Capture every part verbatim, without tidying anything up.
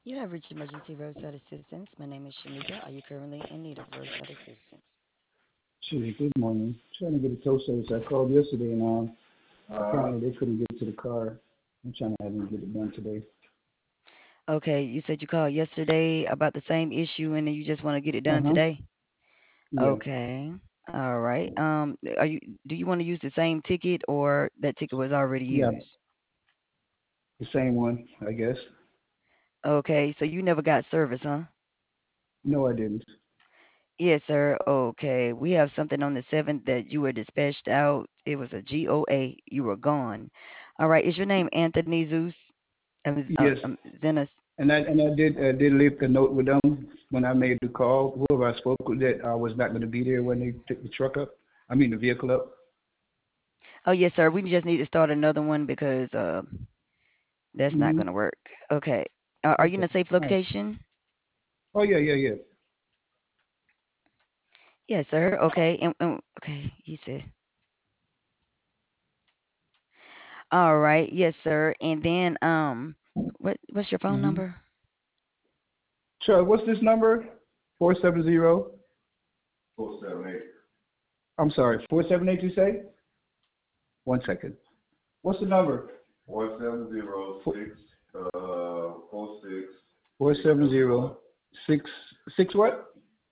You have reached emergency roadside assistance. My name is Shamika. Are you currently in need of roadside assistance? Sure, good morning. Trying to get a tow service. I called yesterday and um, apparently they couldn't get to the car. I'm trying to have them get it done today. Okay, you said you called yesterday about the same issue and then you just want to get it Uh done huh. today? Yeah. Okay. All right. Um, are you do you want to use the same ticket or that ticket was already Yeah. used? The same one, I guess. Okay, so you never got service, huh? No, I didn't. Yes, sir. Okay. We have something on the seventh that you were dispatched out. It was a G O A. You were gone. All right. Is your name Anthony Zeus? Um, uh, Yes. um, Zenas? And I and I did uh, did leave the note with them when I made the call. Whoever I spoke with, that I was not going to be there when they took the truck up. I mean the vehicle up. Oh, yes, sir. We just need to start another one because uh, that's not Mm-hmm. going to work. Okay. Uh, are you in Okay. a safe All right. location? Oh yeah, yeah, yeah. Yes, sir. Okay. And, and okay, he said. All right. Yes, sir. And then um, what what's your phone Mm-hmm. number? Sure. What's this number? Four seven zero. I'm sorry. Four seven eight. You say? One second. What's the number? Four seven zero six six what?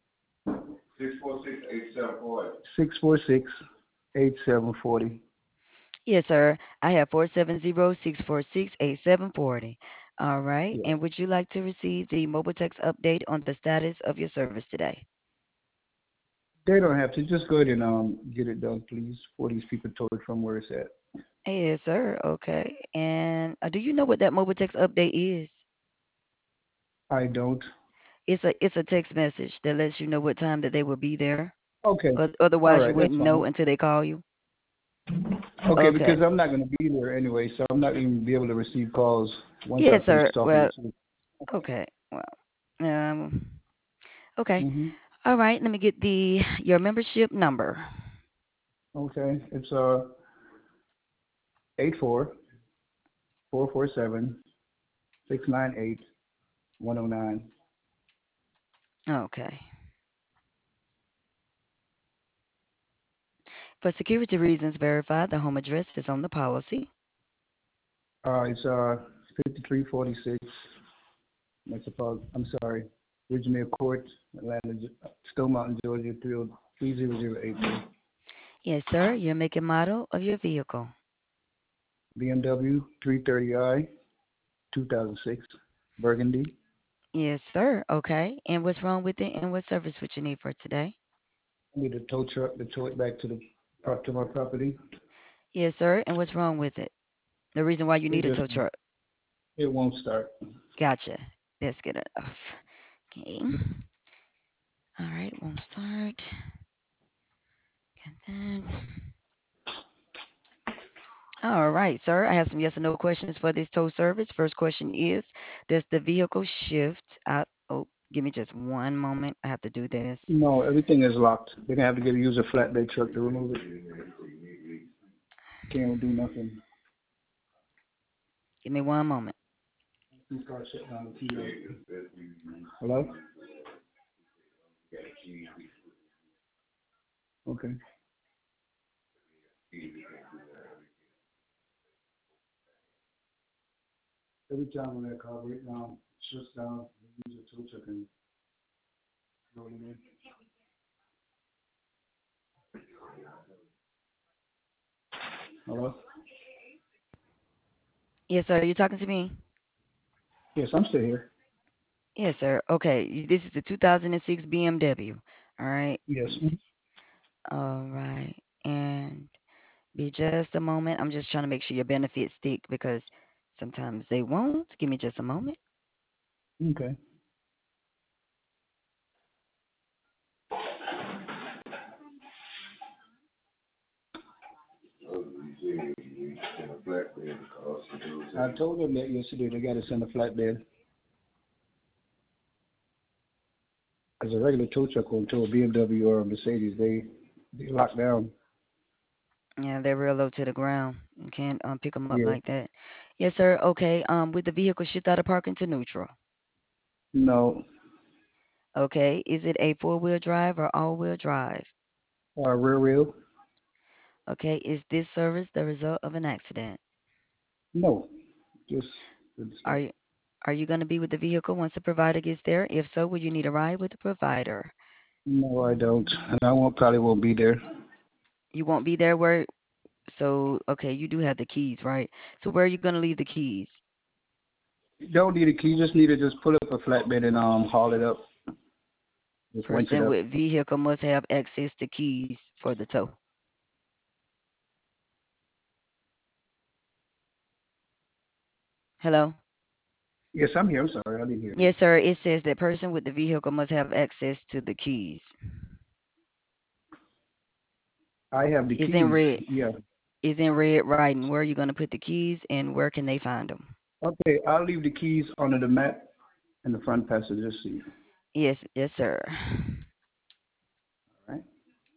Six four six eight seven forty. Yes, sir. I have four seven zero six four six eight seven four zero. All right. Yes. And would you like to receive the mobile text update on the status of your service today? They don't have to. Just go ahead and um get it done, please. For these people told from where it's at. Yes, sir. Okay. And uh, do you know what that mobile text update is? I don't. It's a it's a text message that lets you know what time that they will be there. Okay. Oth- All Otherwise, you right. That's wouldn't know fine. until they call you. Okay, Okay. because I'm not going to be there anyway, so I'm not even be able to receive calls once Yes, I finish sir. talking Well, with you. okay. Well, um, okay. Mm-hmm. All right. Let me get the your membership number. Okay. It's uh eight four four four seven six nine eight one zero nine. Okay. For security reasons, verify the home address is on the policy. Uh, it's uh fifty-three forty-six Metropolitan. I'm sorry, Ridgemere Court, Atlanta, Ge- Stone Mountain, Georgia, three zero zero eight three. Yes, sir. Your make and model of your vehicle. B M W three thirty i, two thousand six, Burgundy. Yes, sir. Okay. And what's wrong with it and what service would you need for today? I need a tow truck to tow it back to the pro- to my property. Yes, sir. And what's wrong with it? The reason why you It need a just tow truck. it won't start. Gotcha. Let's get it off. Okay. All right. Won't start. And then. All right, sir. I have some yes or no questions for this tow service. First question is, does the vehicle shift out? Oh, give me just one moment. I have to do this. No, everything is locked. They're gonna have to get use a flatbed truck to remove it. Can't do nothing. Give me one moment. Please start shutting down the T V. Hello? Okay. Every time when that car breaks down, shuts down, we use a tow truck and roll it in. Hello? Yes, sir. You talking to me? Yes, I'm still here. Yes, sir. Okay. y- This is the two thousand six B M W. All right. Yes. Let me see. All right. And be just a moment. I'm just trying to make sure your benefits stick because sometimes they won't. Give me just a moment. Okay. I told them that yesterday they got to send a flatbed. As a regular tow truck or to a B M W or a Mercedes, they they lock down. Yeah, they're real low to the ground. You can't um, pick them up Yeah. like that. Yes, sir. Okay. Um, with the vehicle shift out of parking to neutral. No. Okay. Is it a four-wheel drive or all-wheel drive? Uh, rear wheel? Okay. Is this service the result of an accident? No. Just good Are stuff. you are you going to be with the vehicle once the provider gets there? If so, will you need a ride with the provider? No, I don't, and I won't probably won't be there. You won't be there where so okay, you do have the keys, right? So where are you going to leave the keys? You don't need a key. You just need to just pull up a flatbed and um haul it up. Just winch it Person up. with vehicle must have access to keys for the tow. Hello? Yes, I'm here. I'm sorry, I didn't hear you. Yes, sir. It says that person with the vehicle must have access to the keys. I have the It's in keys. red. Yeah. It's in red writing. Where are you going to put the keys and where can they find them? Okay, I'll leave the keys under the mat in the front passenger seat. Yes, yes, sir. All right.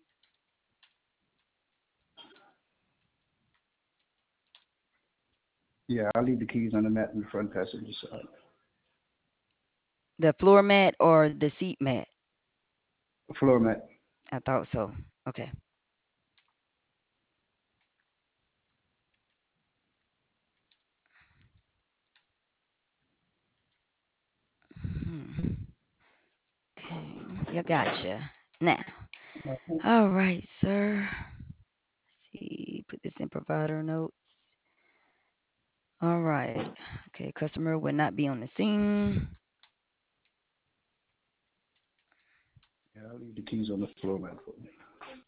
Yeah, I'll leave the keys on the mat in the front passenger side. The floor mat or the seat mat? Floor mat. I thought so. Okay. Hmm. Okay. You gotcha. Now, Okay. all right, sir. See, put this in provider notes. All right. Okay, customer will not be on the scene. Yeah, I'll leave the keys on the floor mat for me.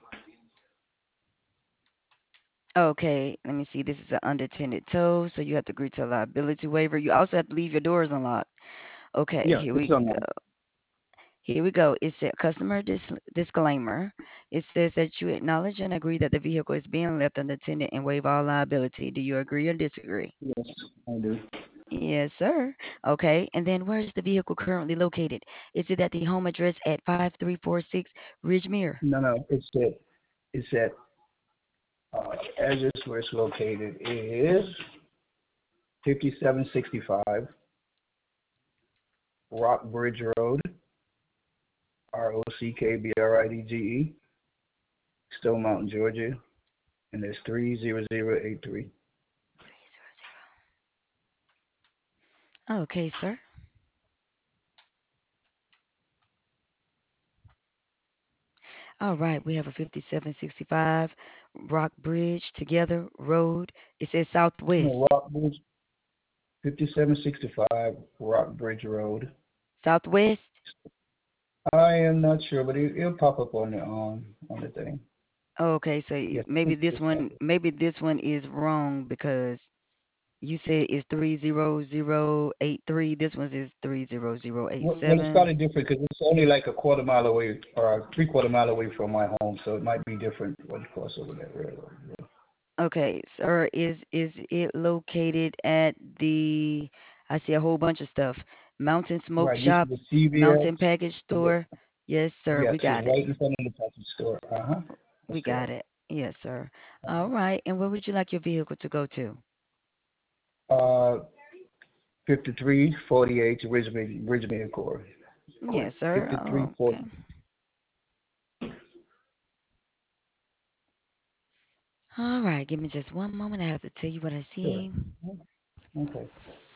Okay, let me see. This is an unattended tow, so you have to agree to a liability waiver. You also have to leave your doors unlocked. Okay, Yeah, here it's we on go. that. Here we go. It said customer dis- disclaimer. It says that you acknowledge and agree that the vehicle is being left unattended and waive all liability. Do you agree or disagree? Yes, I do. Yes, sir. Okay, and then where is the vehicle currently located? Is it at the home address at five three four six Ridgemere? No, no, it's at it's at uh, address where it's located is fifty-seven sixty-five Rock Bridge Road, R O C K B R I D G E, Stone Mountain, Georgia, and it's three zero zero eight three. Okay, sir. All right, we have a fifty-seven sixty-five Rock Bridge Together Road. It says Southwest. No, Rock Bridge, fifty-seven sixty-five Rock Bridge Road. Southwest? I am not sure, but it, it'll pop up on the um on the thing. Okay, so y- Yes, I maybe think this it's one Southwest. maybe this one is wrong because you said it's three zero zero eight three. This one is three zero zero eight Well, well, it's seven. probably different because it's only like a quarter mile away or three quarter mile away from my home, so it might be different when you cross over that railroad. Yeah. Okay, sir, is is it located at the I see a whole bunch of stuff. Mountain Smoke Right, used to Shop, be C V S. Mountain Package Store. Yes, sir, Yes, we it's got it. right in front of the package store. Uh huh. That's We got correct. it. Yes, sir. All right. And where would you like your vehicle to go to? Uh, fifty-three forty-eight Ridgeway, Ridgeway Court. Yes, Court. sir. fifty-three Oh, okay. forty. All right. Give me just one moment. I have to tell you what I Sure. see. Okay.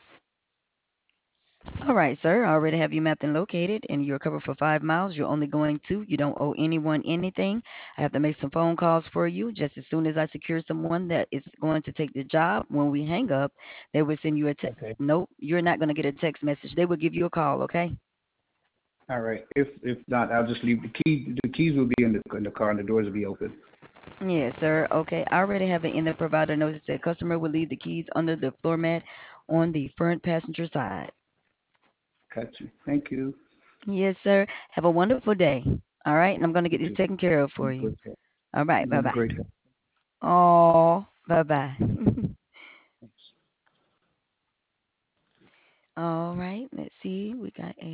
All right, sir. I already have you mapped and located, and you're covered for five miles. You're only going two. You don't owe anyone anything. I have to make some phone calls for you. Just as soon as I secure someone that is going to take the job, when we hang up, they will send you a text. Okay. Nope, you're not going to get a text message. They will give you a call, okay? All right. If if not, I'll just leave the key. The keys will be in the in the car, and the doors will be open. Yes, sir. Okay. I already have it in the provider notice that customer will leave the keys under the floor mat on the front passenger side. Got you. Thank you. Yes, sir. Have a wonderful day. All right. And I'm going to You get this too. taken care of You for you. great help. All right. Bye You bye. great help. Oh, bye bye. All right. Let's see. We got a